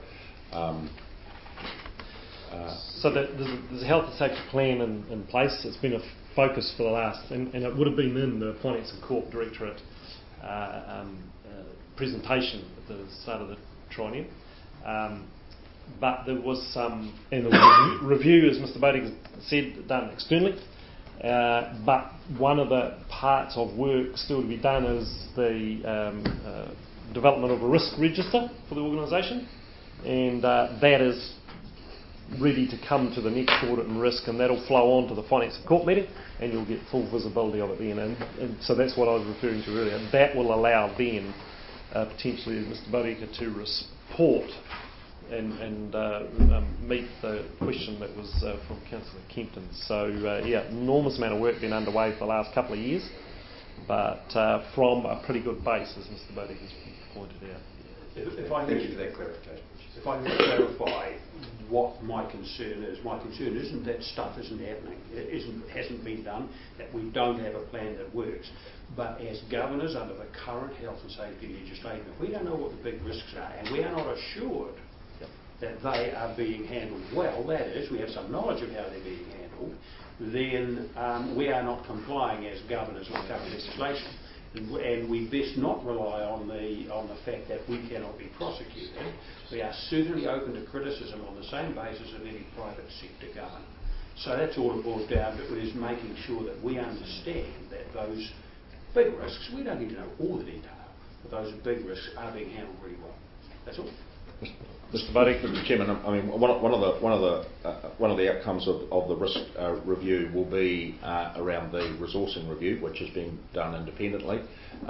So there's a health and safety plan in place. It's been a focus for the last, and it would have been in the Finance and Corp Directorate presentation at the start of the triennium. But there was some, and there was a review, as Mr. Bodie said, done externally. But one of the parts of work still to be done is the development of a risk register for the organisation, and that is ready to come to the next audit and risk, and that'll flow on to the Finance and Corp meeting, and you'll get full visibility of it then. And so that's what I was referring to earlier. That will allow then potentially Mr. Bodie to report and meet the question that was from Councillor Kempton. So enormous amount of work been underway for the last couple of years, but from a pretty good base, as Mr. Bodie has pointed out. If I Thank you for that clarification. If I can clarify what my concern is isn't that stuff isn't happening, hasn't been done, that we don't have a plan that works. But as governors under the current health and safety legislation, if we don't know what the big risks are and we are not assured that they are being handled well, that is, we have some knowledge of how they're being handled, then we are not complying as governors with current legislation. And we best not rely on the fact that we cannot be prosecuted. We are certainly open to criticism on the same basis of any private sector government. So that's all it boils down to, is making sure that we understand that those big risks, we don't need to know all the detail, but those big risks are being handled really well. That's all. Mr. Bodie, Mr. Chairman, I mean, one of the outcomes of the risk review will be around the resourcing review, which has been done independently.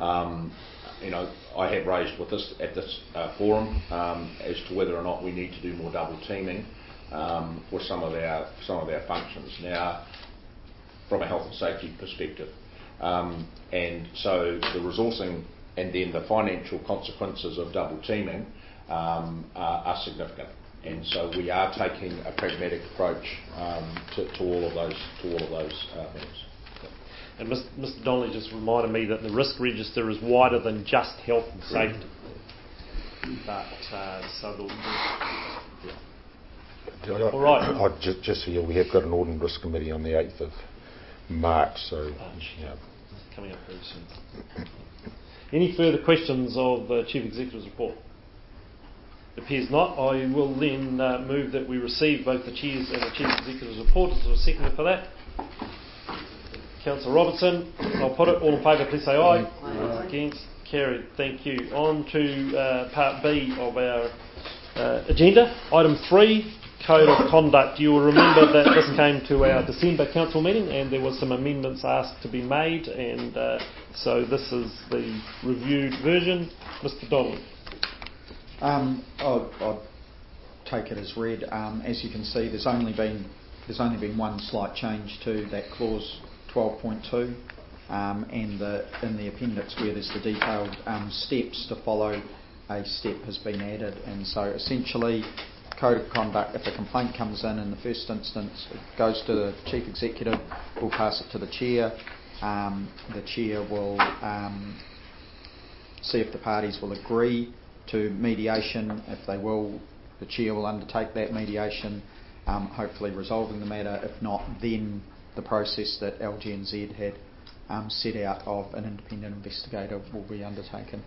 I have raised with this at this forum as to whether or not we need to do more double teaming for some of our functions now, from a health and safety perspective, and so the resourcing and then the financial consequences of double teaming are significant, and so we are taking a pragmatic approach to all of those things. And Mr. Donnelly just reminded me that the risk register is wider than just health and safety. But all right. Just so we have got an Ordnance Risk Committee on the 8th of March, so coming up very soon. Any further questions of the Chief Executive's report? It appears not. I will then move that we receive both the Chair's and the Chief Executive's report. Is there a seconder for that? Councillor Robertson. I'll put it. All in favour, please say aye. Aye. Against? Carried. Thank you. On to Part B of our agenda. Item 3, Code of Conduct. You will remember that this came to our December council meeting and there was some amendments asked to be made, and so this is the reviewed version. Mr. Donnelly. I'll take it as read. As you can see, there's only been one slight change to that clause 12.2, and in the appendix where there's the detailed steps to follow, a step has been added, and so essentially Code of Conduct, if a complaint comes in the first instance, it goes to the Chief Executive, we'll pass it to the Chair. The Chair will see if the parties will agree to mediation. If they will, the Chair will undertake that mediation, hopefully resolving the matter. If not, then the process that LGNZ had set out of an independent investigator will be undertaken.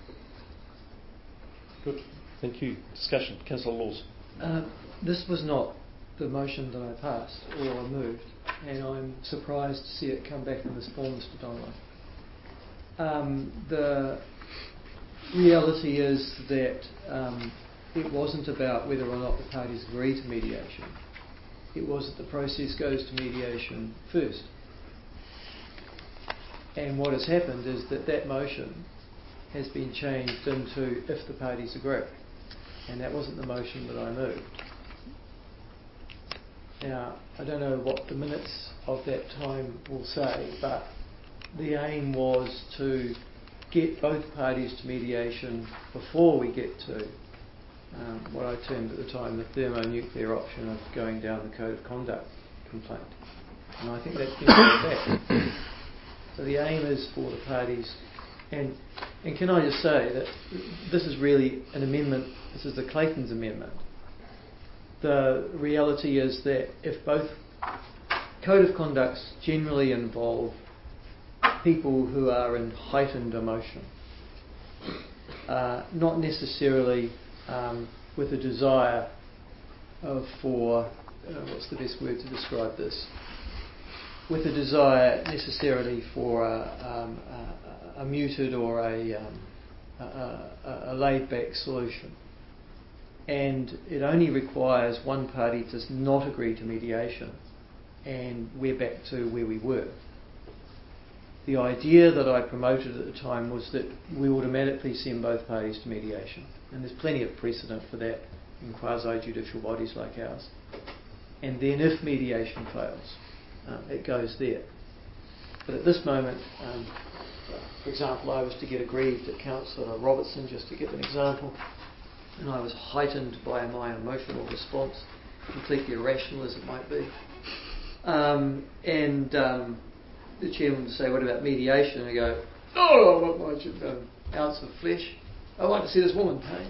Good. Thank you. Discussion. Councillor Laws. This was not the motion that I passed or I moved, and I'm surprised to see it come back in this form, Mr. Donnelly. The reality is that it wasn't about whether or not the parties agree to mediation. It was that the process goes to mediation first. And what has happened is that motion has been changed into if the parties agree. And that wasn't the motion that I moved. Now, I don't know what the minutes of that time will say, but the aim was to get both parties to mediation before we get to what I termed at the time the thermonuclear option of going down the Code of Conduct complaint. And I think that's been brought back. So the aim is for the parties, and can I just say that this is really an amendment, this is the Clayton's amendment. The reality is that if both Code of Conducts generally involve people who are in heightened emotion, not necessarily with a desire for, what's the best word to describe this? With a desire necessarily for a muted or a laid-back solution. And it only requires one party to not agree to mediation, and we're back to where we were. The idea that I promoted at the time was that we automatically send both parties to mediation, and there's plenty of precedent for that in quasi-judicial bodies like ours. And then if mediation fails, it goes there. But at this moment, for example, I was to get aggrieved at Councillor Robertson, just to give an example, and I was heightened by my emotional response, completely irrational as it might be. The chairman would say, "What about mediation?" And I go, "No, I want an ounce of flesh. I want to see this woman pain."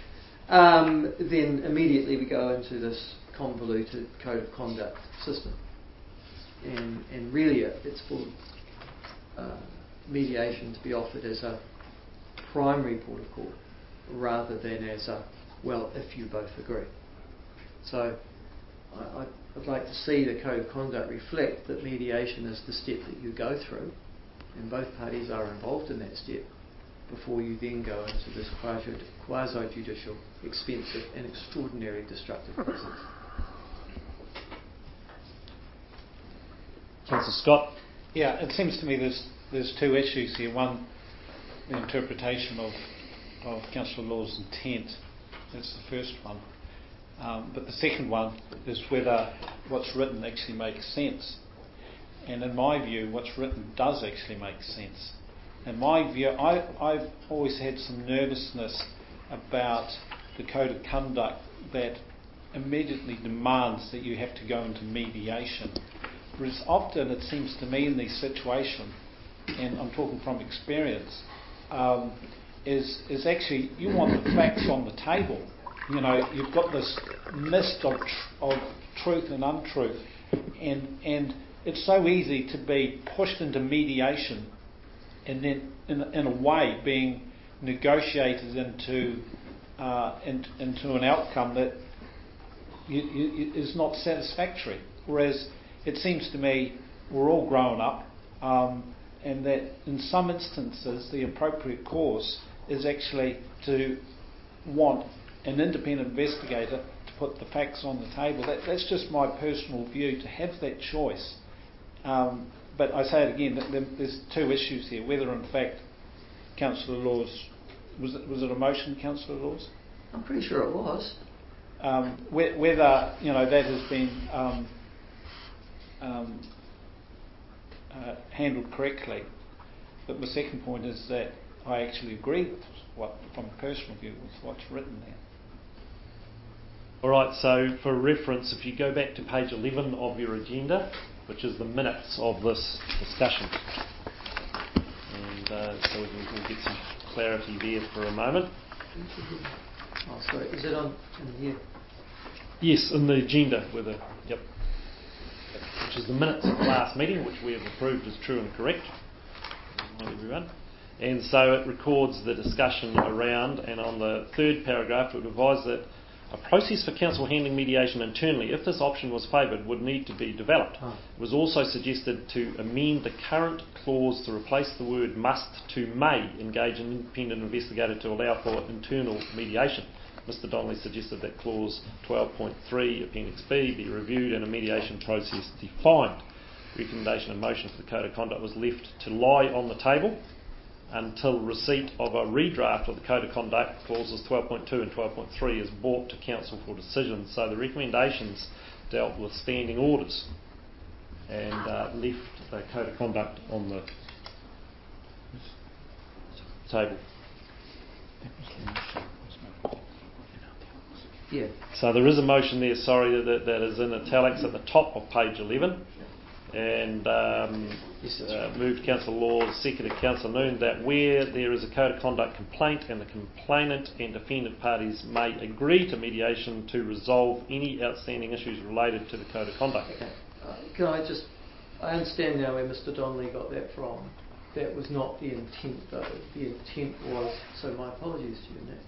Then immediately we go into this convoluted Code of Conduct system. And really it's for mediation to be offered as a primary port of call rather than as a, well, if you both agree. So I'd like to see the Code of Conduct reflect that mediation is the step that you go through, and both parties are involved in that step before you then go into this quasi-judicial, expensive and extraordinarily destructive process. Councillor Scott. Yeah, it seems to me there's two issues here. One, the interpretation of Councillor Law's intent. That's the first one. But the second one is whether what's written actually makes sense. And in my view, what's written does actually make sense. In my view, I've always had some nervousness about the Code of Conduct that immediately demands that you have to go into mediation. Whereas often it seems to me in these situations, and I'm talking from experience, is actually you want the facts on the table. You know, you've got this mist of truth and untruth, and it's so easy to be pushed into mediation, and then in a way being negotiated into an outcome that is not satisfactory. Whereas it seems to me we're all grown up, and that in some instances the appropriate course is actually to want an independent investigator to put the facts on the table. That's just my personal view, to have that choice. But I say it again, that there's two issues here. Whether in fact Councillor Laws, was it a motion, Councillor Laws? I'm pretty sure it was. Whether that has been handled correctly. But the second point is that I actually agree with what, from a personal view, with what's written there. All right, so for reference, if you go back to page 11 of your agenda, which is the minutes of this discussion, and so we'll get some clarity there for a moment. Oh, sorry, is it on in here? Yes, in the agenda, yep, which is the minutes of the last meeting, which we have approved as true and correct. Remind everyone. And so it records the discussion around, and on the third paragraph it advised that a process for council handling mediation internally, if this option was favoured, would need to be developed. It was also suggested to amend the current clause to replace the word must to may engage an independent investigator to allow for internal mediation. Mr Donnelly suggested that clause 12.3 Appendix B be reviewed and a mediation process defined. Recommendation and motion for the Code of Conduct was left to lie on the table until receipt of a redraft of the Code of Conduct, clauses 12.2 and 12.3 is brought to Council for decision. So the recommendations dealt with standing orders and left the Code of Conduct on the table. Yeah. So there is a motion there, sorry, that is in italics at the top of page 11. And moved Councillor Laws, seconded Councillor Noon, that where there is a Code of Conduct complaint and the complainant and defendant parties may agree to mediation to resolve any outstanding issues related to the Code of Conduct. Okay. Can I understand now where Mr Donnelly got that from. That was not the intent though. The intent was, so my apologies to you, Nick.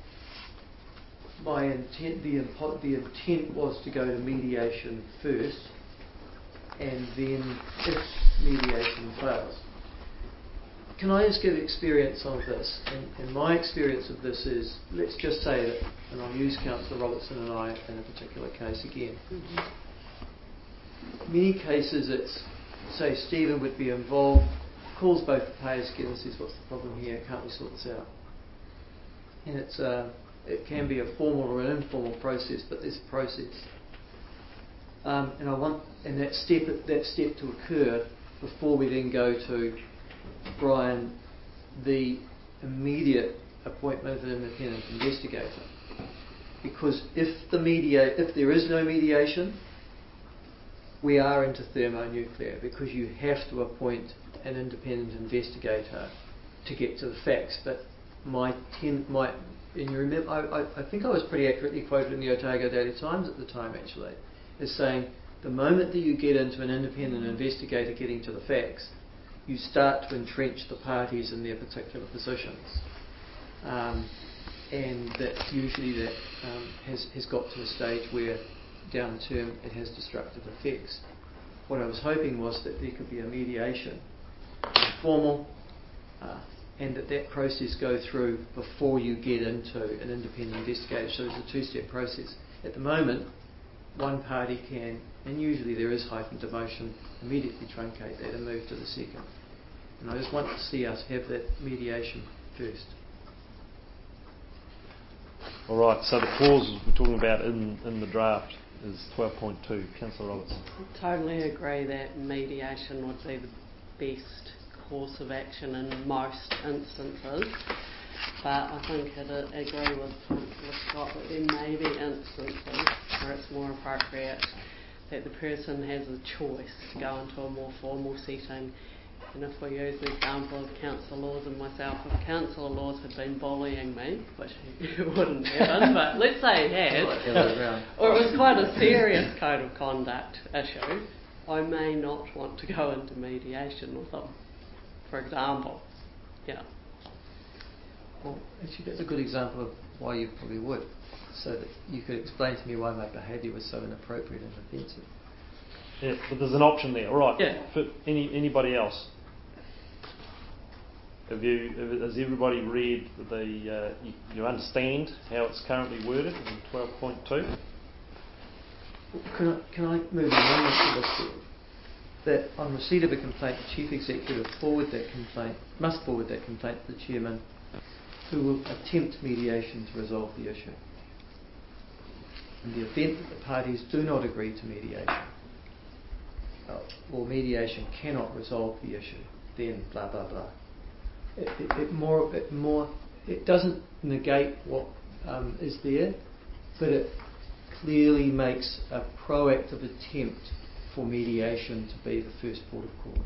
My intent, the intent was to go to mediation first, and then if mediation fails. Can I just give experience of this? And my experience of this is, let's just say that, and I'll use Councillor Robertson and I in a particular case again. Many cases it's, say Stephen would be involved, calls both the payers together and says, what's the problem here, can't we sort this out? And it can be a formal or an informal process, but there's a process. And I want that step to occur before we then go to Brian, the immediate appointment of an independent investigator. Because if there is no mediation, we are into thermonuclear, because you have to appoint an independent investigator to get to the facts. But and you remember, I think I was pretty accurately quoted in the Otago Daily Times at the time actually, as saying the moment that you get into an independent investigator getting to the facts, you start to entrench the parties in their particular positions. And that usually has got to a stage where down the term it has destructive effects. What I was hoping was that there could be a mediation, formal, and that process go through before you get into an independent investigator. So it's a two-step process. At the moment, one party can, and usually there is heightened emotion, immediately truncate that and move to the second. And I just want to see us have that mediation first. All right, so the clauses we're talking about in the draft is 12.2. Councillor Robertson. I totally agree that mediation would be the best course of action in most instances, but I think I'd agree with Scott that there may be instances where it's more appropriate that the person has a choice to go into a more formal setting. And if we use the example of Councillor Laws and myself, if Councillor Laws had been bullying me, which he wouldn't happen, but let's say he had, or it was quite a serious code of conduct issue, I may not want to go into mediation with him, for example. Yeah. Well, actually, that's a good example of why you probably would, so that you could explain to me why my behaviour was so inappropriate and offensive. Yeah, but there's an option there. All right. Yeah. For anybody else? Has everybody read you understand how it's currently worded in 12.2? Can I move on to this? That on receipt of a complaint, the Chief Executive must forward that complaint to the Chairman, who will attempt mediation to resolve the issue. In the event that the parties do not agree to mediation, or mediation cannot resolve the issue, then blah blah blah. It doesn't negate what is there, but it clearly makes a proactive attempt for mediation to be the first port of call.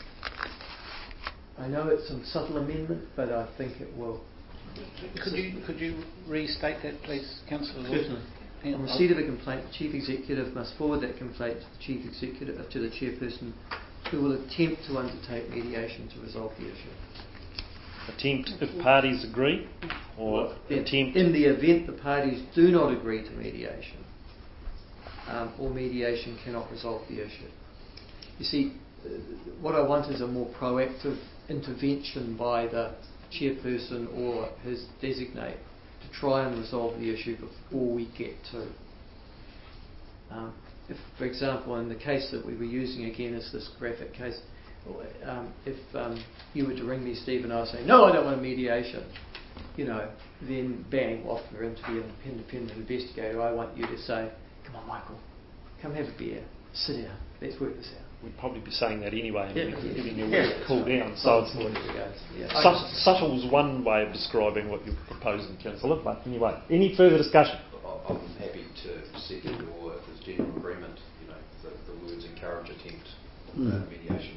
I know it's a subtle amendment, but I think it will. Could you restate that, please, Councillor Lawson? Certainly. On receipt of a complaint, the Chief Executive must forward that complaint to the Chief Executive, to the Chairperson, who will attempt to undertake mediation to resolve the issue. Attempt if parties agree, or attempt in the event the parties do not agree to mediation, or mediation cannot resolve the issue. You see, what I want is a more proactive intervention by the Chairperson or his designate to try and resolve the issue before we get to. If, for example, in the case that we were using again as this graphic case, if you were to ring me, Steve, and I say, no, I don't want a mediation, then bang, off we're into the independent investigator. I want you to say, come on, Michael, come have a beer, sit down, let's work this out. We'd probably be saying that anyway, and giving you Yeah. a cool down. So subtle is one way of describing what you're proposing, Councillor. But anyway, any further discussion? I'm happy to second, or if there's general agreement, the words encourage attempt mediation.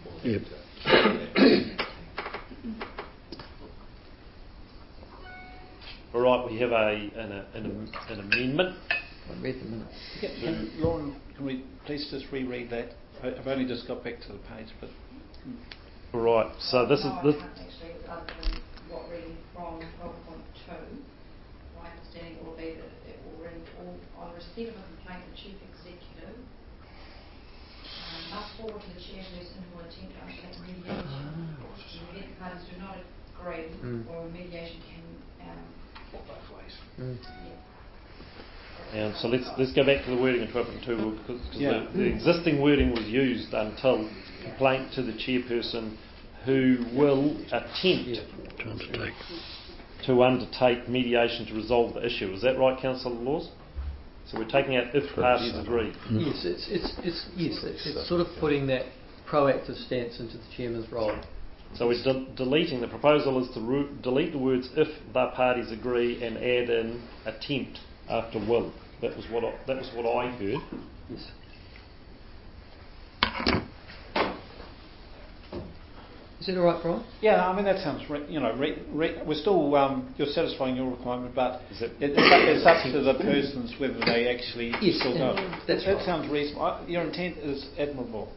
All right, we have an amendment. I read the minutes. Lauren, can we please just reread that? I've only just got back to the page, but. All right, so this is this. Actually, other than what reading from 12.2, my understanding will be that it will read on receipt of a complaint, the Chief Executive must forward to the Chairperson who will attempt to undertake mediation. In the event the parties do not agree, or mediation can. Both ways. And so let's go back to the wording in 12.2 because the existing wording was used until complaint to the Chairperson who will attempt to undertake mediation to resolve the issue. Is that right, Councillor Laws? So we're taking out if parties agree. Yes, it's sort of putting that proactive stance into the Chairman's role. So we're deleting. The proposal is to delete the words if the parties agree and add in attempt after will. That was what I heard. Yes. Is that all right, Brian? Yeah, I mean that sounds. We're still. You're satisfying your requirement, but it's up to the persons whether they actually still go. That sounds reasonable. Your intent is admirable.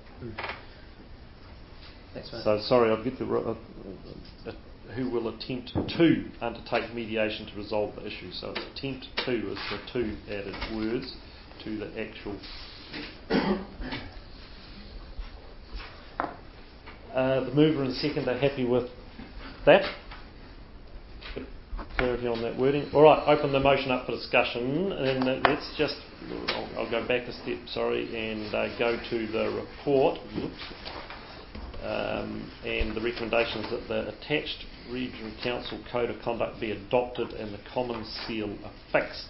So sorry, I'll get who will attempt to undertake mediation to resolve the issue. So it's attempt to is the two added words to the actual. The mover and second are happy with that. Clarity on that wording. All right, open the motion up for discussion, and let's just. I'll go back a step. And go to the report. And the recommendations that the attached Regional Council Code of Conduct be adopted and the common seal affixed.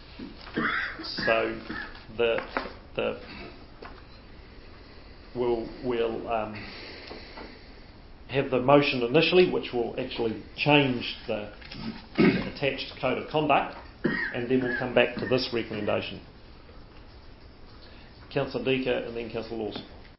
So we'll have the motion initially, which will actually change the attached Code of Conduct, and then we'll come back to this recommendation. Councillor Deaker and then Councillor Lawson.